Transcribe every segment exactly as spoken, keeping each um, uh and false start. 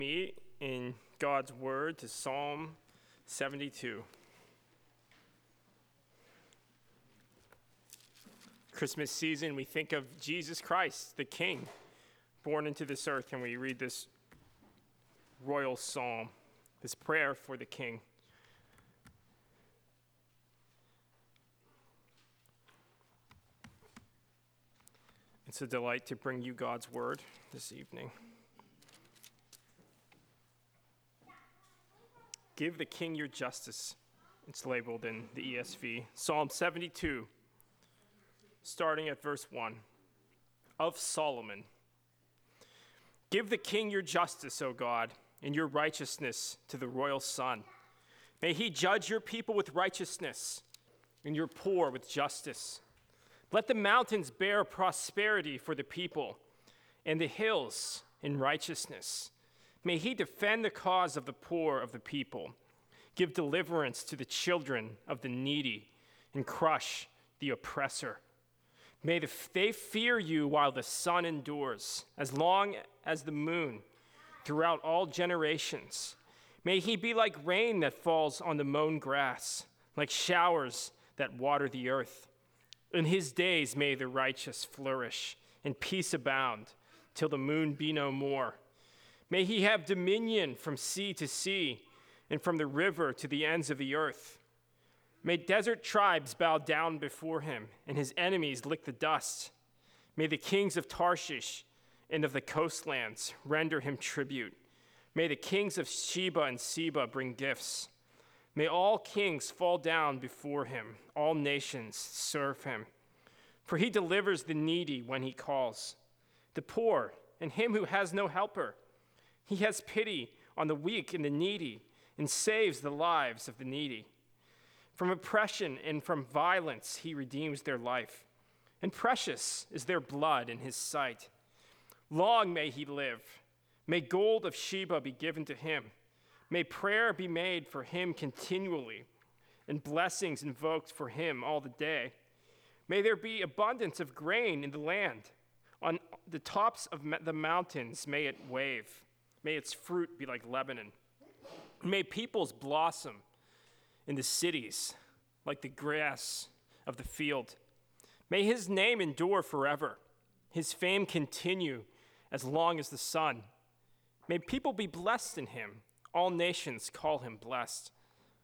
Me in God's word to Psalm seventy-two. Christmas season, we think of Jesus Christ, the King, born into this earth, and we read this royal psalm, this prayer for the King. It's a delight to bring you God's word this evening. Give the King your justice. It's labeled in the E S V. Psalm seventy-two, starting at verse one, of Solomon. Give the King your justice, O God, and your righteousness to the royal Son. May he judge your people with righteousness and your poor with justice. Let the mountains bear prosperity for the people, and the hills in righteousness. May he defend the cause of the poor of the people, give deliverance to the children of the needy, and crush the oppressor. May the, they fear you while the sun endures, as long as the moon, throughout all generations. May he be like rain that falls on the mown grass, like showers that water the earth. In his days may the righteous flourish, and peace abound, till the moon be no more. May he have dominion from sea to sea, and from the river to the ends of the earth. May desert tribes bow down before him, and his enemies lick the dust. May the kings of Tarshish and of the coastlands render him tribute. May the kings of Sheba and Seba bring gifts. May all kings fall down before him, all nations serve him. For he delivers the needy when he calls, the poor and him who has no helper. He has pity on the weak and the needy, and saves the lives of the needy. From oppression and from violence he redeems their life, and precious is their blood in his sight. Long may he live. May gold of Sheba be given to him. May prayer be made for him continually, and blessings invoked for him all the day. May there be abundance of grain in the land. On the tops of the mountains may it wave. May its fruit be like Lebanon. May peoples blossom in the cities like the grass of the field. May his name endure forever, his fame continue as long as the sun. May people be blessed in him. All nations call him blessed.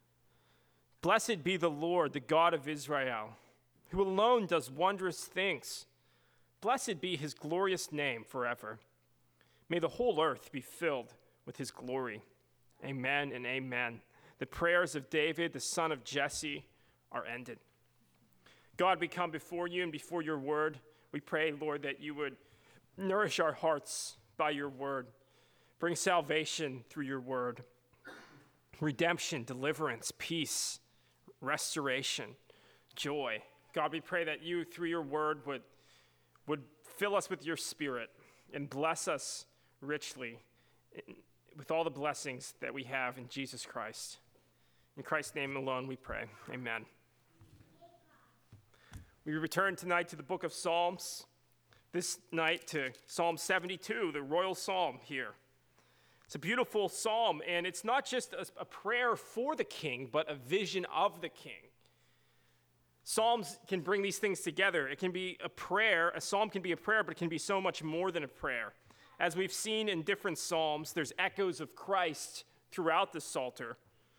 Blessed be the Lord, the God of Israel, who alone does wondrous things. Blessed be his glorious name forever. May the whole earth be filled with his glory. Amen and amen. The prayers of David, the son of Jesse, are ended. God, we come before you and before your word. We pray, Lord, that you would nourish our hearts by your word. Bring salvation through your word. Redemption, deliverance, peace, restoration, joy. God, we pray that you, through your word, would, would fill us with your spirit and bless us richly with all the blessings that we have in Jesus Christ. In Christ's name alone we pray. Amen. We return tonight to the book of Psalms, this night to Psalm seventy-two, the royal psalm here. It's a beautiful psalm, and it's not just a, a prayer for the king, but a vision of the king. Psalms can bring these things together. It can be a prayer. A psalm can be a prayer, but it can be so much more than a prayer. As we've seen in different psalms, there's echoes of Christ throughout the Psalter.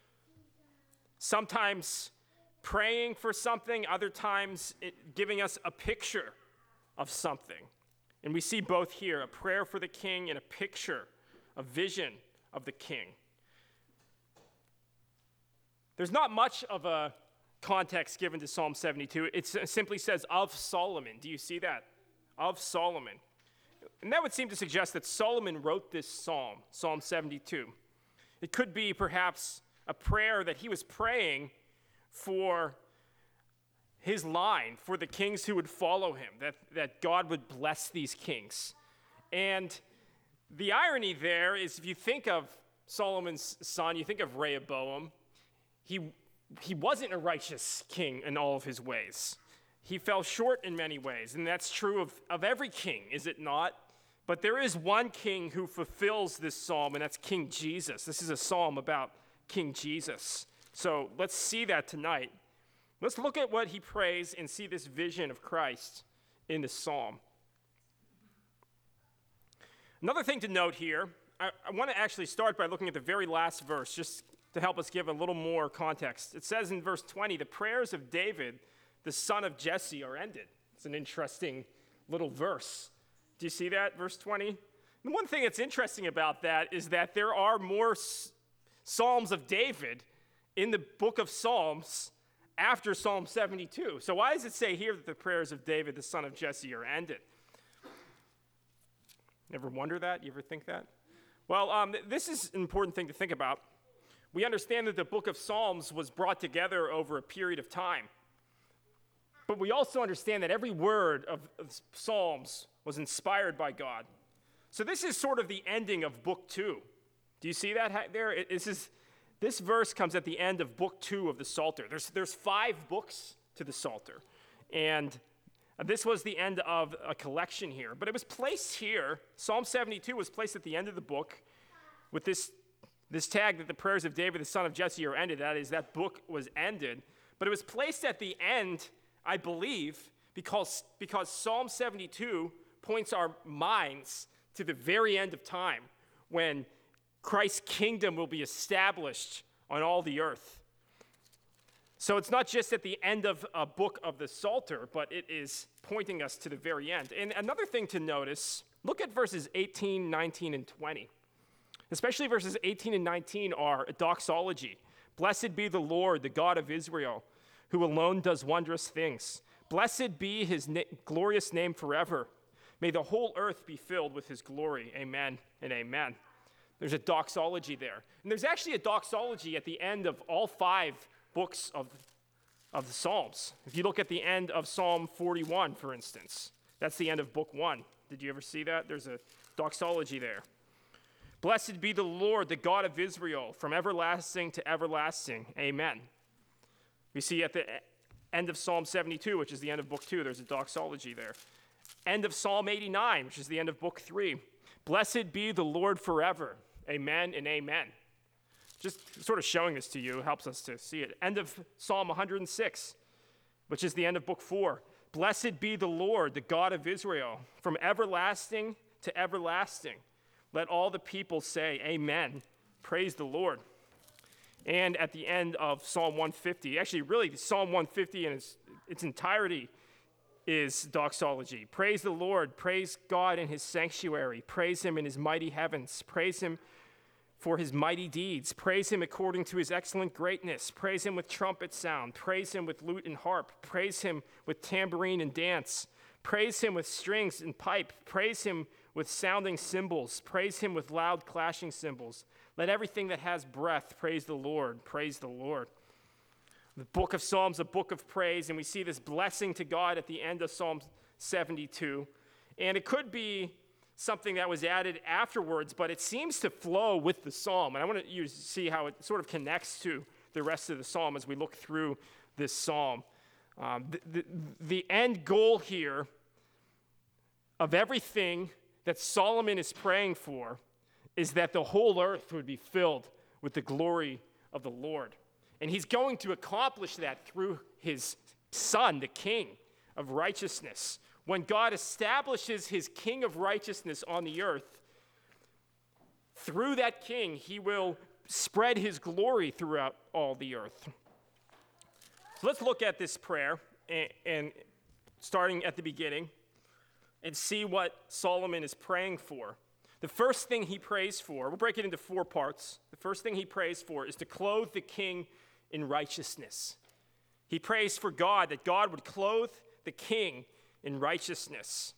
Sometimes praying for something, other times it giving us a picture of something. And we see both here, a prayer for the king and a picture, a vision of the king. There's not much of a context given to Psalm seventy-two. It simply says, of Solomon. Do you see that? Of Solomon. And that would seem to suggest that Solomon wrote this psalm, Psalm seventy-two. It could be perhaps a prayer that he was praying for his line, for the kings who would follow him, that, that God would bless these kings. And the irony there is, if you think of Solomon's son, you think of Rehoboam, he, he wasn't a righteous king in all of his ways. He fell short in many ways, and that's true of, of every king, is it not? But there is one king who fulfills this psalm, and that's King Jesus. This is a psalm about King Jesus. So let's see that tonight. Let's look at what he prays and see this vision of Christ in the psalm. Another thing to note here, I, I want to actually start by looking at the very last verse, just to help us give a little more context. It says in verse twenty, the prayers of David, the son of Jesse, are ended. It's an interesting little verse. Do you see that, verse twenty? And one thing that's interesting about that is that there are more s- Psalms of David in the book of Psalms after Psalm seventy-two. So why does it say here that the prayers of David, the son of Jesse, are ended? Ever wonder that? You ever think that? Well, um, this is an important thing to think about. We understand that the book of Psalms was brought together over a period of time. But we also understand that every word of, of Psalms was inspired by God. So this is sort of the ending of book two. Do you see that there? It, this, is, this verse comes at the end of book two of the Psalter. There's, there's five books to the Psalter. And this was the end of a collection here. But it was placed here. Psalm seventy-two was placed at the end of the book with this, this tag that the prayers of David, the son of Jesse, are ended. That is, that book was ended. But it was placed at the end, I believe, because, because Psalm seventy-two points our minds to the very end of time when Christ's kingdom will be established on all the earth. So it's not just at the end of a book of the Psalter, but it is pointing us to the very end. And another thing to notice, look at verses eighteen, nineteen, and twenty. Especially verses eighteen and nineteen are a doxology. Blessed be the Lord, the God of Israel, who alone does wondrous things. Blessed be his na- glorious name forever. May the whole earth be filled with his glory. Amen and amen. There's a doxology there. And there's actually a doxology at the end of all five books of, of the Psalms. If you look at the end of Psalm forty-one, for instance, that's the end of book one. Did you ever see that? There's a doxology there. Blessed be the Lord, the God of Israel, from everlasting to everlasting. Amen. We see at the end of Psalm seventy-two, which is the end of book two, there's a doxology there. End of Psalm eighty-nine, which is the end of book three. Blessed be the Lord forever. Amen and amen. Just sort of showing this to you helps us to see it. End of Psalm one hundred six, which is the end of book four. Blessed be the Lord, the God of Israel, from everlasting to everlasting. Let all the people say, amen. Praise the Lord. And at the end of Psalm one fifty, actually really Psalm one fifty in its, its entirety is doxology. Praise the Lord. Praise God in his sanctuary. Praise him in his mighty heavens. Praise him for his mighty deeds. Praise him according to his excellent greatness. Praise him with trumpet sound. Praise him with lute and harp. Praise him with tambourine and dance. Praise him with strings and pipe. Praise him with sounding cymbals. Praise him with loud clashing cymbals. Let everything that has breath praise the Lord. Praise the Lord. The book of Psalms, a book of praise, and we see this blessing to God at the end of Psalm seventy-two. And it could be something that was added afterwards, but it seems to flow with the psalm. And I want you to see how it sort of connects to the rest of the psalm as we look through this psalm. Um, the, the, the end goal here of everything that Solomon is praying for is that the whole earth would be filled with the glory of the Lord. And he's going to accomplish that through his son, the king of righteousness. When God establishes his king of righteousness on the earth, through that king, he will spread his glory throughout all the earth. So let's look at this prayer, and, and starting at the beginning, and see what Solomon is praying for. The first thing he prays for, we'll break it into four parts. The first thing he prays for is to clothe the king in righteousness. He prays for God, that God would clothe the king in righteousness.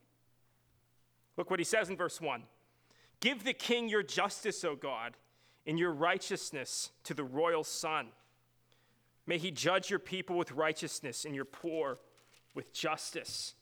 Look what he says in verse one. Give the king your justice, O God, and your righteousness to the royal son. May he judge your people with righteousness and your poor with justice.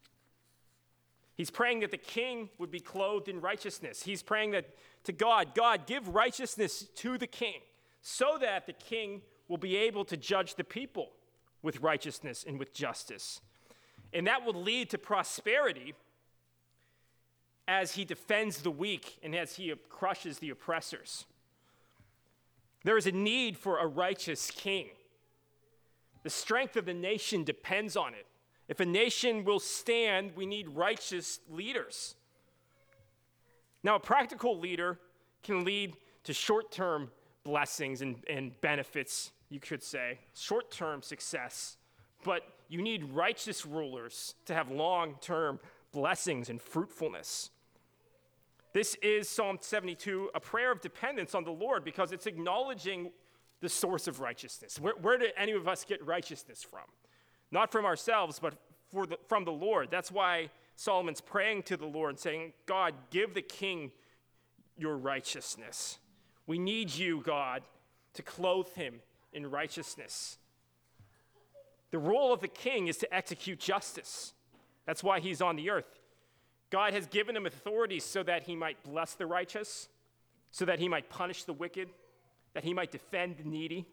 He's praying that the king would be clothed in righteousness. He's praying that to God, God, give righteousness to the king so that the king will be able to judge the people with righteousness and with justice. And that will lead to prosperity as he defends the weak and as he crushes the oppressors. There is a need for a righteous king. The strength of the nation depends on it. If a nation will stand, we need righteous leaders. Now, a practical leader can lead to short-term blessings and, and benefits, you could say, short-term success. But you need righteous rulers to have long-term blessings and fruitfulness. This is Psalm seventy-two, a prayer of dependence on the Lord, because it's acknowledging the source of righteousness. Where, where do any of us get righteousness from? Not from ourselves, but for the, from the Lord. That's why Solomon's praying to the Lord, saying, God, give the king your righteousness. We need you, God, to clothe him in righteousness. The role of the king is to execute justice. That's why he's on the earth. God has given him authority so that he might bless the righteous, so that he might punish the wicked, that he might defend the needy.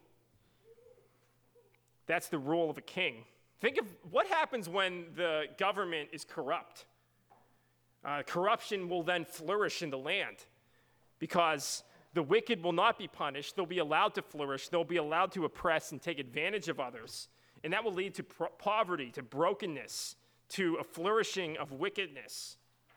That's the role of a king. Think of what happens when the government is corrupt. Uh, corruption will then flourish in the land because the wicked will not be punished. They'll be allowed to flourish. They'll be allowed to oppress and take advantage of others. And that will lead to pro- poverty, to brokenness, to a flourishing of wickedness.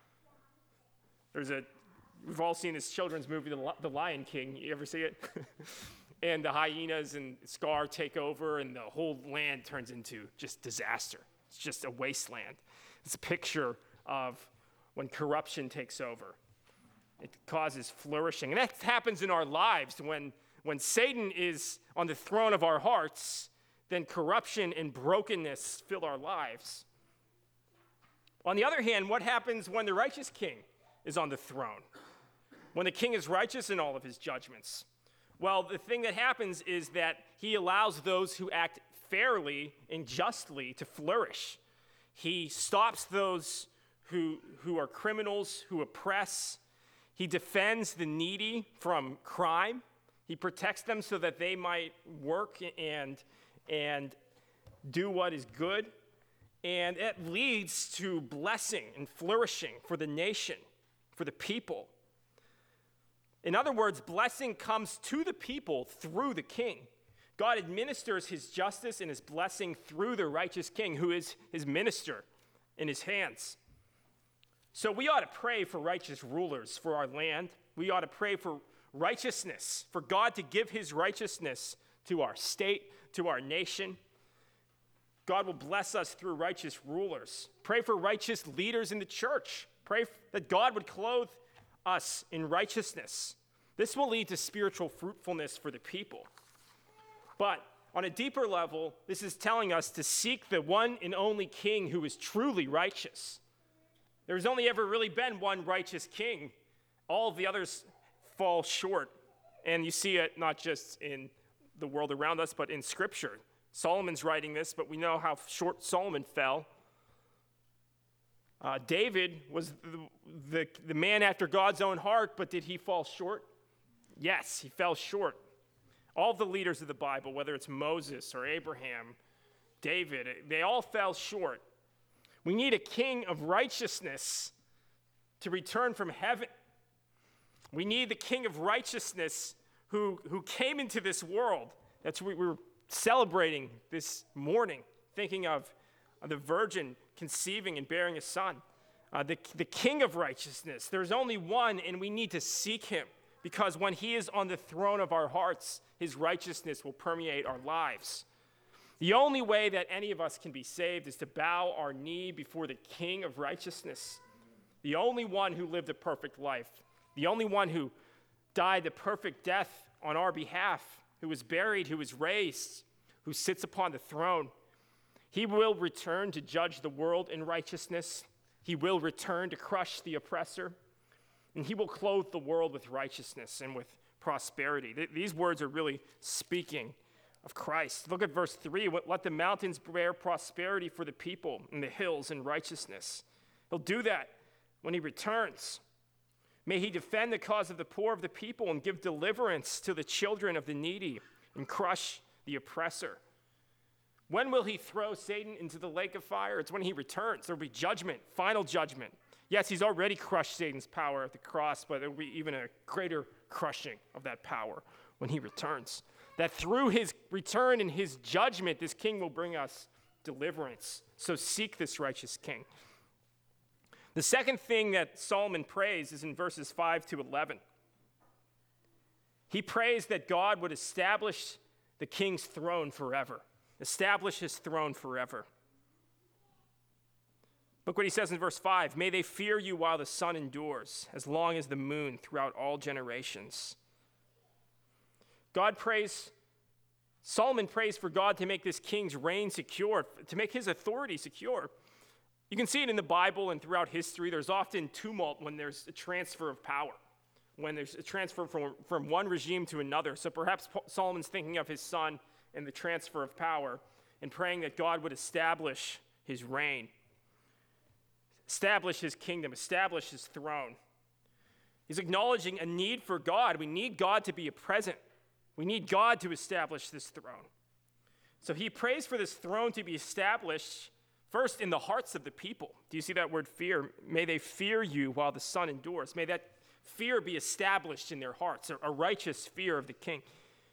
There's a, we've all seen this children's movie, The, the Lion King. You ever see it? And the hyenas and Scar take over, and the whole land turns into just disaster. It's just a wasteland. It's a picture of when corruption takes over. It causes flourishing. And that happens in our lives. When, when Satan is on the throne of our hearts, then corruption and brokenness fill our lives. On the other hand, what happens when the righteous king is on the throne? When the king is righteous in all of his judgments? Well, the thing that happens is that he allows those who act fairly and justly to flourish. He stops those who, who are criminals, who oppress. He defends the needy from crime. He protects them so that they might work and, and do what is good. And it leads to blessing and flourishing for the nation, for the people. In other words, blessing comes to the people through the king. God administers his justice and his blessing through the righteous king, who is his minister in his hands. So we ought to pray for righteous rulers for our land. We ought to pray for righteousness, for God to give his righteousness to our state, to our nation. God will bless us through righteous rulers. Pray for righteous leaders in the church. Pray that God would clothe us in righteousness. This will lead to spiritual fruitfulness for the people. But on a deeper level, this is telling us to seek the one and only king who is truly righteous. There's only ever really been one righteous king. All of the others fall short. And you see it not just in the world around us, but in Scripture. Solomon's writing this, but we know how short Solomon fell. Uh, David was the, the, the man after God's own heart, but did he fall short? Yes, he fell short. All the leaders of the Bible, whether it's Moses or Abraham, David, they all fell short. We need a king of righteousness to return from heaven. We need the king of righteousness who, who came into this world. That's what we were celebrating this morning, thinking of uh, the virgin conceiving and bearing a son. Uh, the, the king of righteousness. There's only one, and we need to seek him, because when he is on the throne of our hearts, his righteousness will permeate our lives. The only way that any of us can be saved is to bow our knee before the king of righteousness, the only one who lived a perfect life, the only one who died the perfect death on our behalf, who was buried, who was raised, who sits upon the throne. He will return to judge the world in righteousness. He will return to crush the oppressor. And he will clothe the world with righteousness and with prosperity. Th- these words are really speaking of Christ. Look at verse three. Let the mountains bear prosperity for the people, and the hills in righteousness. He'll do that when he returns. May he defend the cause of the poor of the people and give deliverance to the children of the needy and crush the oppressor. When will he throw Satan into the lake of fire? It's when he returns. There will be judgment, final judgment. Yes, he's already crushed Satan's power at the cross, but there will be even a greater crushing of that power when he returns. That through his return and his judgment, this king will bring us deliverance. So seek this righteous king. The second thing that Solomon prays is in verses five to eleven. He prays that God would establish the king's throne forever. Establish his throne forever. Look what he says in verse five. May they fear you while the sun endures, as long as the moon throughout all generations. God prays, Solomon prays for God to make this king's reign secure, to make his authority secure. You can see it in the Bible and throughout history. There's often tumult when there's a transfer of power, when there's a transfer from, from one regime to another. So perhaps Solomon's thinking of his son and the transfer of power and praying that God would establish his reign, establish his kingdom, establish his throne. He's acknowledging a need for God. We need God to be a present. We need God to establish this throne. So he prays for this throne to be established first in the hearts of the people. Do you see that word fear? May they fear you while the sun endures. May that fear be established in their hearts, a righteous fear of the king.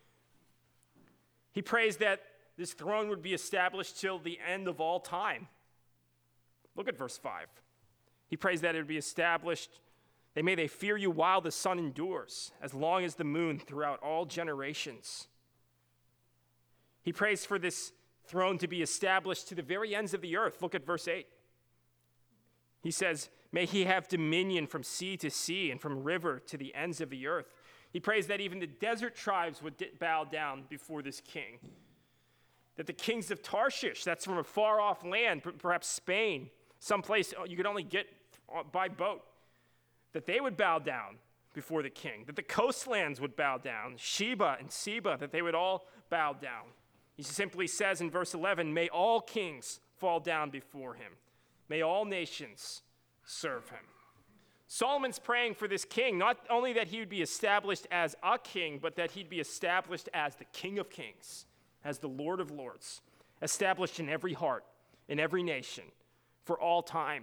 He prays that this throne would be established till the end of all time. Look at verse five. He prays that it would be established. They may they fear you while the sun endures, as long as the moon throughout all generations. He prays for this throne to be established to the very ends of the earth. Look at verse eight. He says, may he have dominion from sea to sea and from river to the ends of the earth. He prays that even the desert tribes would bow down before this king. That the kings of Tarshish, that's from a far off land, perhaps Spain, someplace you could only get by boat, that they would bow down before the king. That the coastlands would bow down, Sheba and Seba, that they would all bow down. He simply says in verse eleven, may all kings fall down before him. May all nations serve him. Solomon's praying for this king, not only that he would be established as a king, but that he'd be established as the King of Kings, as the Lord of Lords, established in every heart, in every nation, for all time.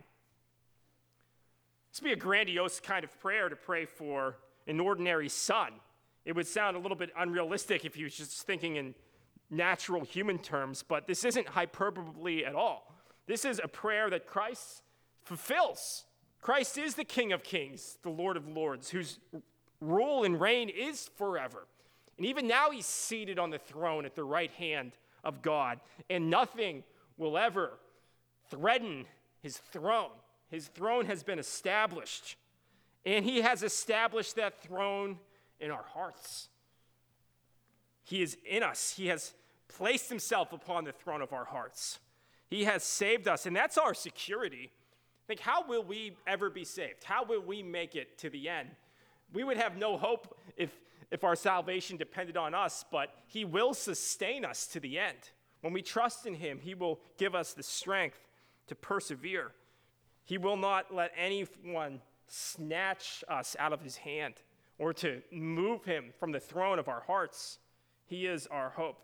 This would be a grandiose kind of prayer to pray for an ordinary son. It would sound a little bit unrealistic if he was just thinking in natural human terms, but this isn't hyperbole at all. This is a prayer that Christ fulfills. Christ is the King of Kings, the Lord of Lords, whose rule and reign is forever. And even now he's seated on the throne at the right hand of God, and nothing will ever threaten his throne. His throne has been established, and he has established that throne in our hearts. He is in us. He has placed himself upon the throne of our hearts. He has saved us, and that's our security. Think, how will we ever be saved? How will we make it to the end? We would have no hope if, if our salvation depended on us, but he will sustain us to the end. When we trust in him, he will give us the strength to persevere. He will not let anyone snatch us out of his hand or to move him from the throne of our hearts. He is our hope.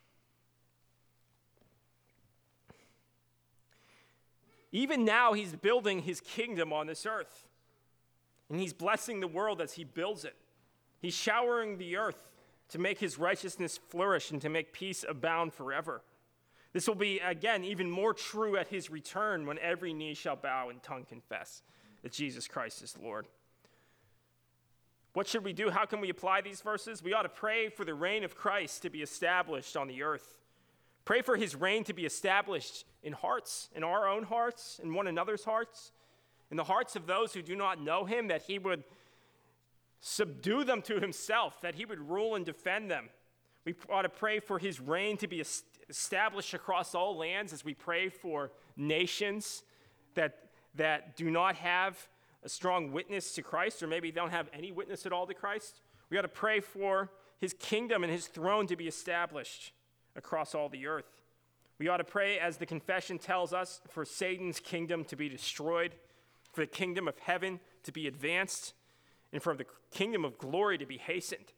Even now, he's building his kingdom on this earth, and he's blessing the world as he builds it. He's showering the earth to make his righteousness flourish and to make peace abound forever. This will be, again, even more true at his return when every knee shall bow and tongue confess that Jesus Christ is Lord. What should we do? How can we apply these verses? We ought to pray for the reign of Christ to be established on the earth. Pray for his reign to be established in hearts, in our own hearts, in one another's hearts, in the hearts of those who do not know him, that he would subdue them to himself, that he would rule and defend them. We ought to pray for his reign to be established across all lands as we pray for nations that, that do not have a strong witness to Christ, or maybe don't have any witness at all to Christ. We ought to pray for his kingdom and his throne to be established across all the earth. We ought to pray, as the confession tells us, for Satan's kingdom to be destroyed, for the kingdom of heaven to be advanced, and for the kingdom of glory to be hastened.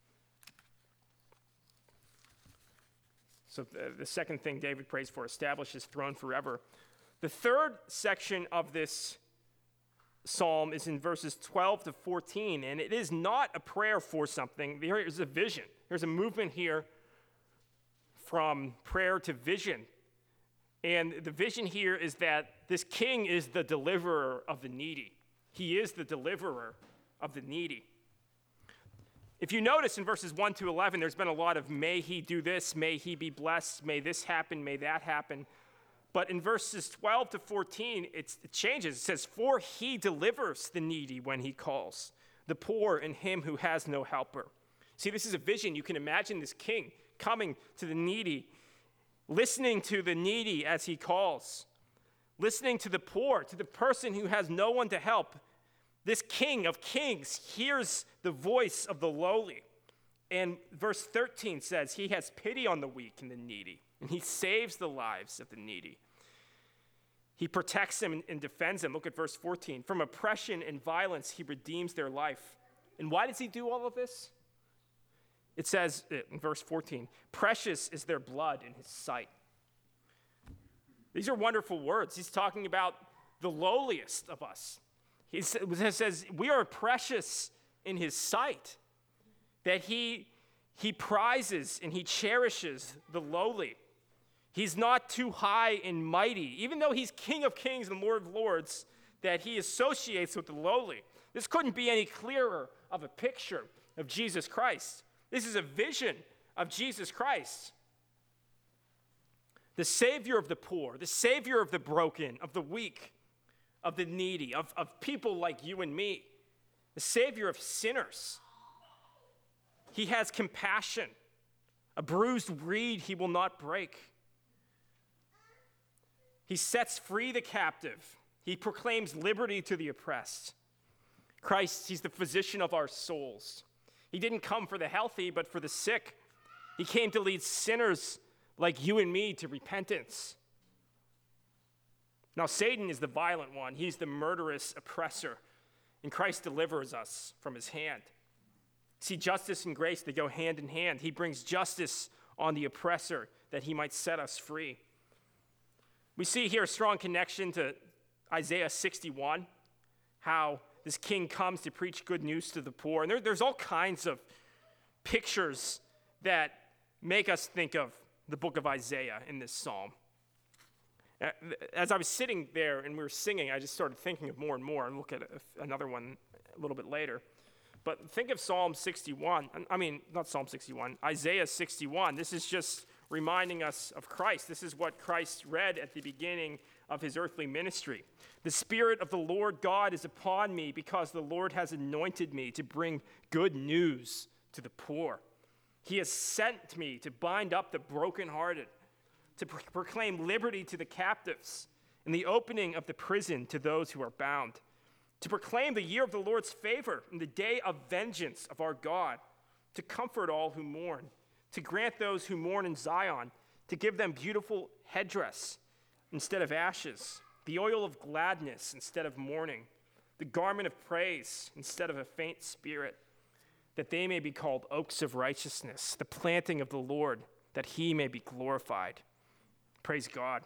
So the, the second thing David prays for, establish his throne forever. The third section of this psalm is in verses twelve to fourteen, and it is not a prayer for something. There is a vision. There's a movement here from prayer to vision. And the vision here is that this king is the deliverer of the needy. He is the deliverer of the needy. If you notice in verses one to eleven, there's been a lot of may he do this, may he be blessed, may this happen, may that happen. But in verses twelve to fourteen, it's, it changes. It says, for he delivers the needy when he calls, the poor and him who has no helper. See, this is a vision. You can imagine this king coming to the needy, listening to the needy as he calls, listening to the poor, to the person who has no one to help. This King of Kings hears the voice of the lowly. And verse thirteen says, he has pity on the weak and the needy, and he saves the lives of the needy. He protects them and defends them. Look at verse fourteen. From oppression and violence, he redeems their life. And why does he do all of this? It says in verse fourteen, precious is their blood in his sight. These are wonderful words. He's talking about the lowliest of us. He says we are precious in his sight, that he, he prizes and he cherishes the lowly. He's not too high and mighty, even though he's King of Kings and Lord of Lords, that he associates with the lowly. This couldn't be any clearer of a picture of Jesus Christ. This is a vision of Jesus Christ, the Savior of the poor, the Savior of the broken, of the weak, of the needy, of, of people like you and me, the Savior of sinners. He has compassion. A bruised reed he will not break. He sets free the captive. He proclaims liberty to the oppressed. Christ, he's the physician of our souls. He didn't come for the healthy, but for the sick. He came to lead sinners like you and me to repentance. Now, Satan is the violent one. He's the murderous oppressor, and Christ delivers us from his hand. See, justice and grace, they go hand in hand. He brings justice on the oppressor that he might set us free. We see here a strong connection to Isaiah sixty-one, how this king comes to preach good news to the poor. And there, there's all kinds of pictures that make us think of the book of Isaiah in this psalm. As I was sitting there and we were singing, I just started thinking of more and more, and look at another one a little bit later. But think of Psalm sixty-one. I mean, not Psalm sixty-one, Isaiah sixty-one. This is just reminding us of Christ. This is what Christ read at the beginning of his earthly ministry. The Spirit of the Lord God is upon me because the Lord has anointed me to bring good news to the poor. He has sent me to bind up the brokenhearted, to pro- proclaim liberty to the captives and the opening of the prison to those who are bound, to proclaim the year of the Lord's favor and the day of vengeance of our God, to comfort all who mourn, to grant those who mourn in Zion, to give them beautiful headdress instead of ashes, the oil of gladness instead of mourning, the garment of praise instead of a faint spirit, that they may be called oaks of righteousness, the planting of the Lord, that he may be glorified. Praise God.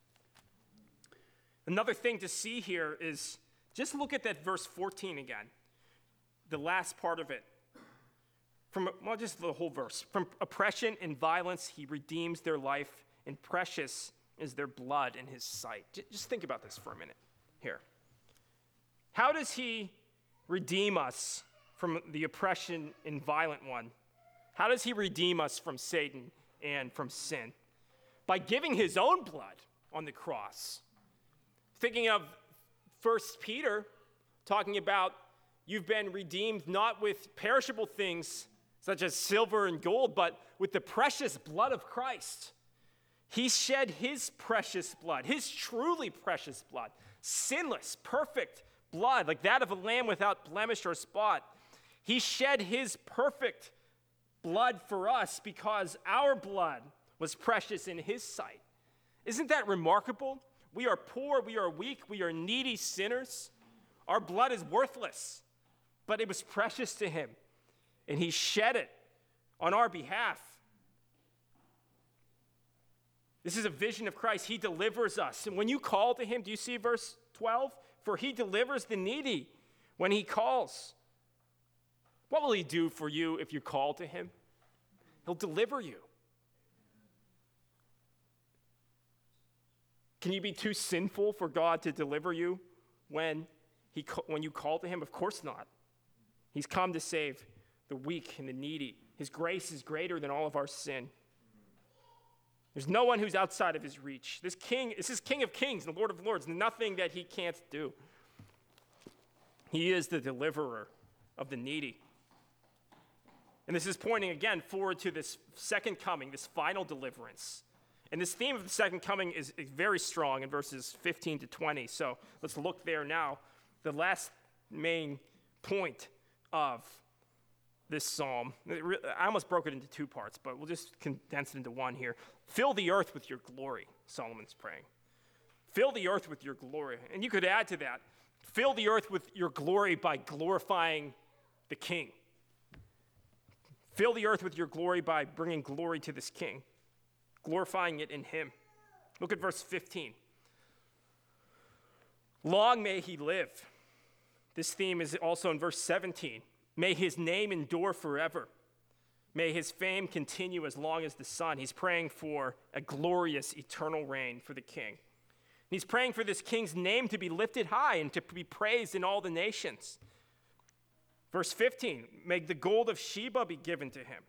Another thing to see here is just look at that verse fourteen again, the last part of it. From, well, just the whole verse. From oppression and violence, he redeems their life, and precious is their blood in his sight. Just think about this for a minute here. How does he redeem us from the oppression and violent one? How does he redeem us from Satan and from sin? By giving his own blood on the cross. Thinking of First Peter, talking about you've been redeemed not with perishable things such as silver and gold, but with the precious blood of Christ. He shed his precious blood, his truly precious blood, sinless, perfect blood, like that of a lamb without blemish or spot. He shed his perfect blood for us because our blood was precious in his sight. Isn't that remarkable? We are poor, we are weak, we are needy sinners. Our blood is worthless, but it was precious to him, and he shed it on our behalf. This is a vision of Christ. He delivers us. And when you call to him, do you see verse twelve? for he delivers the needy when he calls. What will he do for you if you call to him? He'll deliver you. Can you be too sinful for God to deliver you when, he, when you call to him? Of course not. He's come to save the weak and the needy. His grace is greater than all of our sin. There's no one who's outside of his reach. This king, this is King of Kings and Lord of Lords. Nothing that he can't do. He is the deliverer of the needy. And this is pointing again forward to this second coming, this final deliverance. And this theme of the second coming is, is very strong in verses fifteen to twenty. So let's look there now. The last main point of this psalm, I almost broke it into two parts, but we'll just condense it into one here. Fill the earth with your glory, Solomon's praying. Fill the earth with your glory. And you could add to that, fill the earth with your glory by glorifying the king. Fill the earth with your glory by bringing glory to this king, glorifying it in him. Look at verse fifteen. Long may he live. This theme is also in verse seventeen. May his name endure forever. May his fame continue as long as the sun. He's praying for a glorious eternal reign for the king. He's praying for this king's name to be lifted high and to be praised in all the nations. Verse fifteen, may the gold of Sheba be given to him.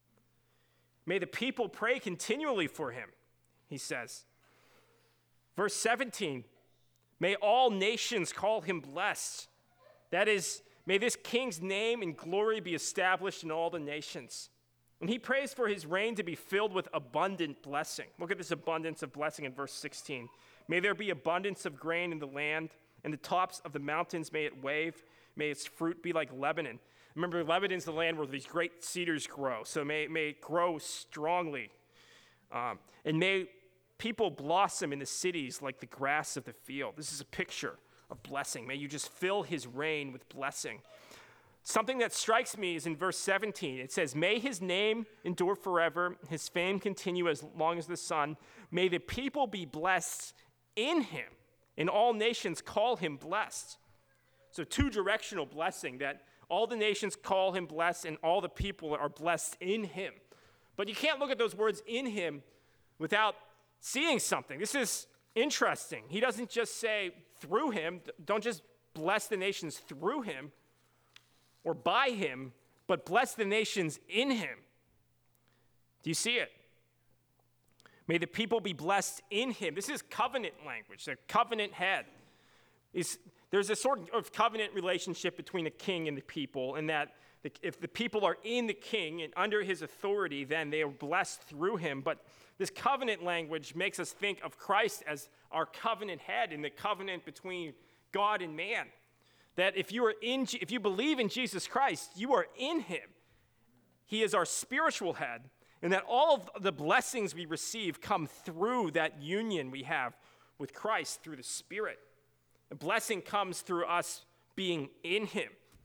May the people pray continually for him, he says. Verse seventeen, may all nations call him blessed. That is, may this king's name and glory be established in all the nations. And he prays for his reign to be filled with abundant blessing. Look at this abundance of blessing in verse sixteen. May there be abundance of grain in the land, and the tops of the mountains may it wave. May its fruit be like Lebanon. Remember, Lebanon's the land where these great cedars grow, so may, may it grow strongly. Um, and may people blossom in the cities like the grass of the field. This is a picture of blessing. May you just fill his reign with blessing. Something that strikes me is in verse seventeen. It says, may his name endure forever, his fame continue as long as the sun. May the people be blessed in him, and all nations call him blessed. So two-directional blessing, that all the nations call him blessed and all the people are blessed in him. But you can't look at those words in him without seeing something. This is interesting. He doesn't just say through him, don't just bless the nations through him or by him, but bless the nations in him. Do you see it? May the people be blessed in him. This is covenant language, the covenant head. Is There's a sort of covenant relationship between the king and the people, in that the, if the people are in the king and under his authority, then they are blessed through him. But this covenant language makes us think of Christ as our covenant head in the covenant between God and man. That if you are in, if you believe in Jesus Christ, you are in him. He is our spiritual head, and that all of the blessings we receive come through that union we have with Christ through the Spirit. The blessing comes through us being in him.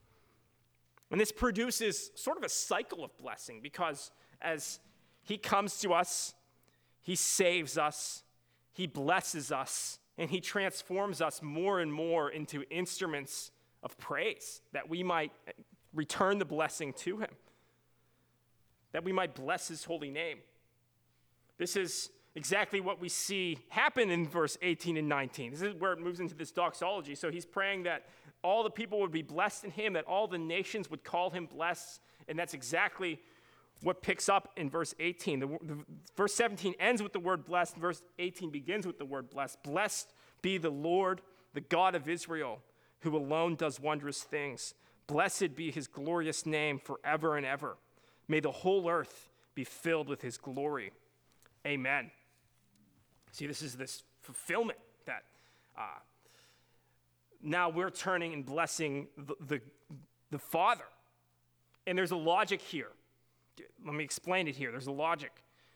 And this produces sort of a cycle of blessing, because as he comes to us, he saves us, he blesses us, and he transforms us more and more into instruments of praise, that we might return the blessing to him, that we might bless his holy name. This is exactly what we see happen in verse eighteen and nineteen. This is where it moves into this doxology. So he's praying that all the people would be blessed in him, that all the nations would call him blessed, and that's exactly what picks up in verse eighteen. The, the, verse seventeen ends with the word blessed, and verse eighteen begins with the word blessed. Blessed be the Lord, the God of Israel, who alone does wondrous things. Blessed be his glorious name forever and ever. May the whole earth be filled with his glory. Amen. See, this is this fulfillment that uh, now we're turning and blessing the, the, the Father. And there's a logic here. Let me explain it here. There's a logic.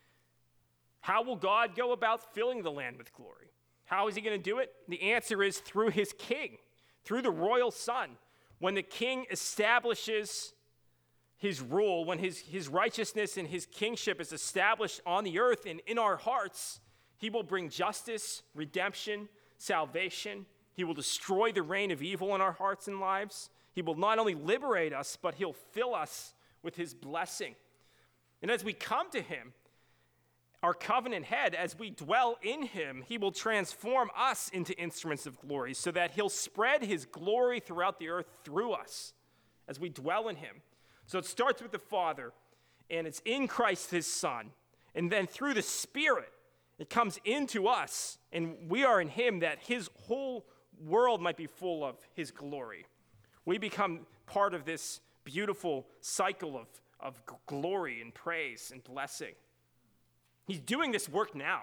How will God go about filling the land with glory? How is he going to do it? The answer is through his king, through the royal son. When the king establishes his rule, when his, his righteousness and his kingship is established on the earth and in our hearts, he will bring justice, redemption, salvation. He He will destroy the reign of evil in our hearts and lives. He will not only liberate us, but he'll fill us with his blessing. And as we come to him, our covenant head, as we dwell in him, he will transform us into instruments of glory so that he'll spread his glory throughout the earth through us as we dwell in him. So it starts with the Father, and it's in Christ his Son. And then through the Spirit, it comes into us, and we are in him that his whole world might be full of his glory. We become part of this beautiful cycle of, of glory and praise and blessing. He's doing this work now.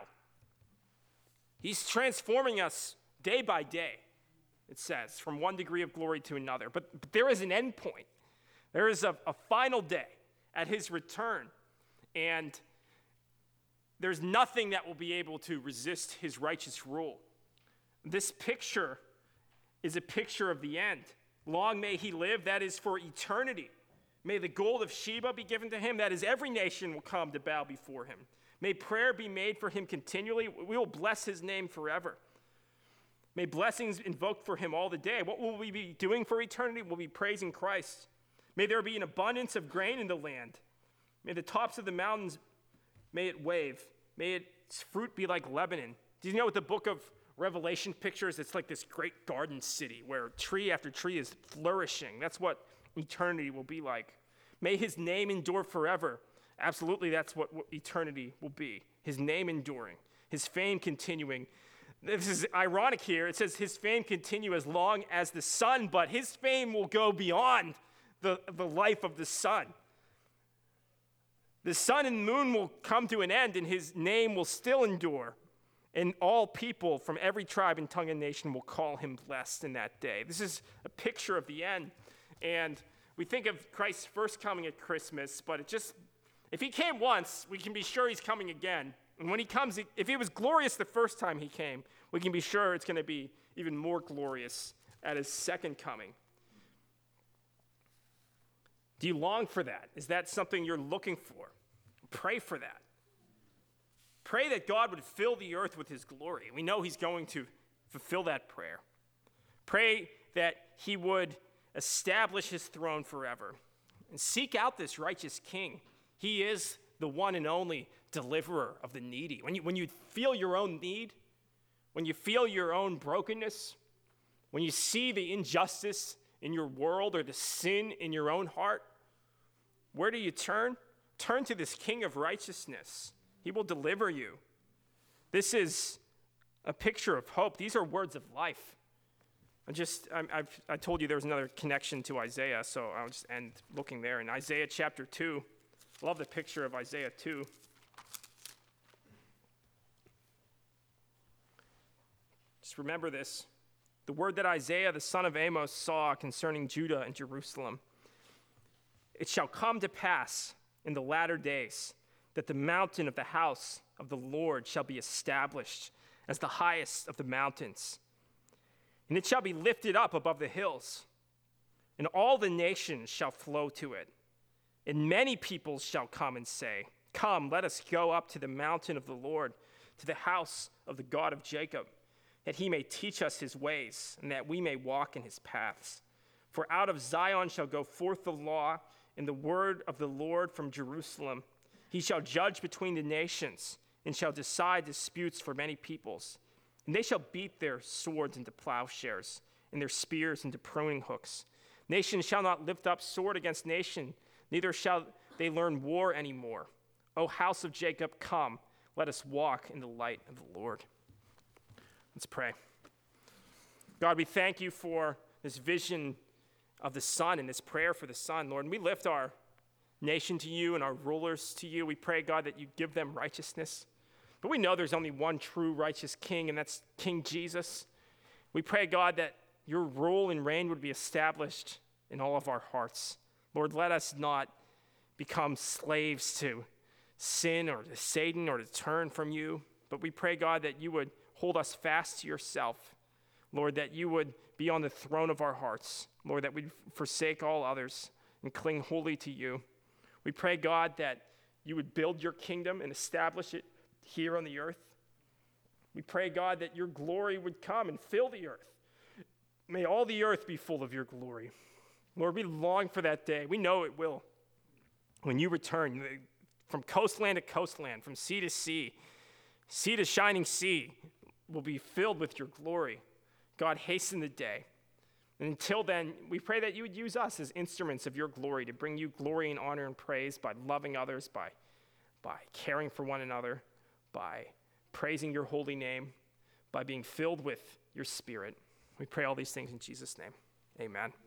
He's transforming us day by day, it says, from one degree of glory to another. But, but there is an end point. There is a, a final day at his return, and there's nothing that will be able to resist his righteous rule. This picture is a picture of the end. Long may he live, that is for eternity. May the gold of Sheba be given to him, that is every nation will come to bow before him. May prayer be made for him continually. We will bless his name forever. May blessings invoke for him all the day. What will we be doing for eternity? We'll be praising Christ. May there be an abundance of grain in the land. May the tops of the mountains, may it wave. May its fruit be like Lebanon. Do you know what the book of Revelation pictures? It's like this great garden city where tree after tree is flourishing. That's what eternity will be like. May his name endure forever. Absolutely, that's what, what eternity will be. His name enduring, his fame continuing. This is ironic here. It says his fame continue as long as the sun, but his fame will go beyond the, the life of the sun. The sun and moon will come to an end, and his name will still endure. And all people from every tribe and tongue and nation will call him blessed in that day. This is a picture of the end. And we think of Christ's first coming at Christmas, but it just, if he came once, we can be sure he's coming again. And when he comes, if it was glorious the first time he came, we can be sure it's going to be even more glorious at his second coming. Do you long for that? Is that something you're looking for? Pray for that. Pray that God would fill the earth with his glory. We know he's going to fulfill that prayer. Pray that he would establish his throne forever. And seek out this righteous king. He is the one and only deliverer of the needy. When you, when you feel your own need, when you feel your own brokenness, when you see the injustice in your world or the sin in your own heart, where do you turn? Turn to this King of righteousness. He will deliver you. This is a picture of hope. These are words of life. I just, I, I've, I told you there was another connection to Isaiah, so I'll just end looking there. In Isaiah chapter two, love the picture of Isaiah two. Just remember this. The word that Isaiah, the son of Amos, saw concerning Judah and Jerusalem. It shall come to pass in the latter days that the mountain of the house of the Lord shall be established as the highest of the mountains. And it shall be lifted up above the hills, and all the nations shall flow to it. And many peoples shall come and say, come, let us go up to the mountain of the Lord, to the house of the God of Jacob, that he may teach us his ways, and that we may walk in his paths. For out of Zion shall go forth the law, and the word of the Lord from Jerusalem. He shall judge between the nations, and shall decide disputes for many peoples. And they shall beat their swords into plowshares, and their spears into pruning hooks. Nation shall not lift up sword against nation, neither shall they learn war anymore. O house of Jacob, come, let us walk in the light of the Lord. Let's pray. God, we thank you for this vision of the Son and this prayer for the Son, Lord. And we lift our nation to you and our rulers to you. We pray, God, that you give them righteousness. But we know there's only one true righteous king, and that's King Jesus. We pray, God, that your rule and reign would be established in all of our hearts. Lord, let us not become slaves to sin or to Satan or to turn from you. But we pray, God, that you would hold us fast to yourself. Lord, that you would be on the throne of our hearts. Lord, that we'd forsake all others and cling wholly to you. We pray, God, that you would build your kingdom and establish it here on the earth. We pray, God, that your glory would come and fill the earth. May all the earth be full of your glory. Lord, we long for that day. We know it will. When you return from coastland to coastland, from sea to sea, sea to shining sea, will be filled with your glory. God, hasten the day. And until then, we pray that you would use us as instruments of your glory to bring you glory and honor and praise by loving others, by, by caring for one another, by praising your holy name, by being filled with your spirit. We pray all these things in Jesus' name. Amen.